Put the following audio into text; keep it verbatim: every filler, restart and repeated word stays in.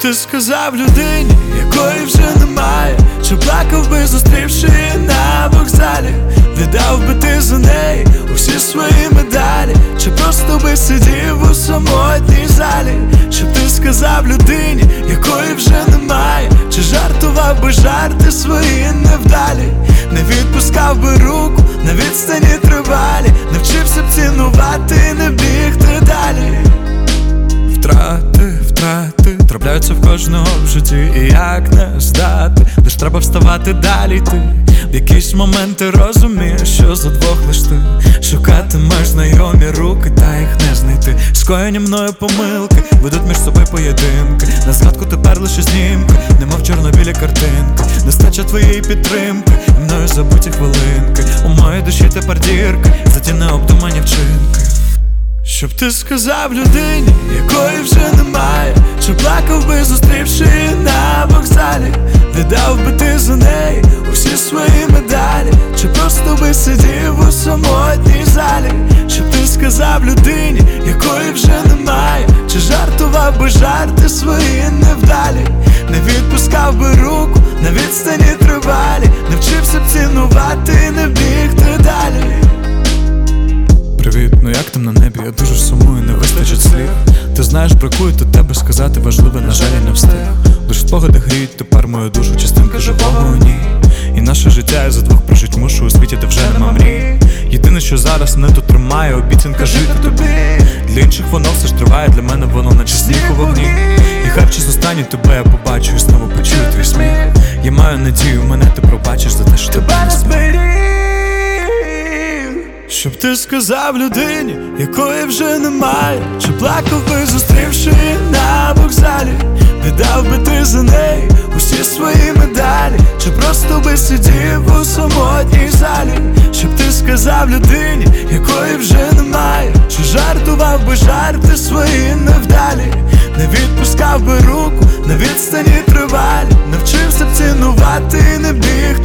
ти сказав людині, якої вже немає? Чи плакав би, зустрівши її на вокзалі? Віддав би ти за неї усі свої медалі? Чи просто би сидів у самотній залі? Щоб ти сказав людині, якої вже немає? Чи жартував би жарти свої невдалі? Не відпускав би руку на відстані тривалі? Навчився б цінувати, не бігти далі? Втрати, втрати трапляються в кожного в житті, і як не здати, лиш треба вставати далі йти. В якісь моменти розумієш, що за двох лиш ти шукатимеш знайомі руки, та їх не знайти. Скоєні мною помилки ведуть між собою поєдинки. На згадку тепер лише знімки, немов чорно-білі картинки. Нестача твоєї підтримки, і мною забуті хвилинки. У моїй душі тепер дірки, за ті необдумані вчинки. Щоб ти сказав людині, якої вже немає? Чи плакав би, зустрівши її на вокзалі? Віддав би ти за неї усі свої медалі? Чи просто би сидів у самотній залі? Щоб ти сказав людині, якої вже немає? Чи жартував би жарти свої невдалі? Не відпускав би руку на відстані тривалі? Навчився б цінувати, не бігти далі? Привіт, ну як там на небі? Я дуже сумую, не вистачить слів. Ти знаєш, бракує до тебе сказати важливе, на жаль, я не встиг. Лиш спогади гріють тепер мою душу, частинка живого у ній. І наше життя я за двох прожить мушу у світі, де вже нема мрій. Єдине, що зараз мене тут тримає, обіцянка жити тобі. Для інших воно все ж триває, для мене воно наче сніг у вогні. І хай в час останній тебе я побачу і знову почую твій сміх. Я маю надію, мене ти пробачиш за те, що тебе не зміг. Щоб ти сказав людині, якої вже немає? Чи плакав би, зустрівши її на вокзалі? Віддав би ти за неї усі свої медалі? Чи просто би сидів у самотній залі? Щоб ти сказав людині, якої вже немає? Чи жартував би жарти свої невдалі? Не відпускав би руку на відстані тривалі? Навчився б цінувати, не біг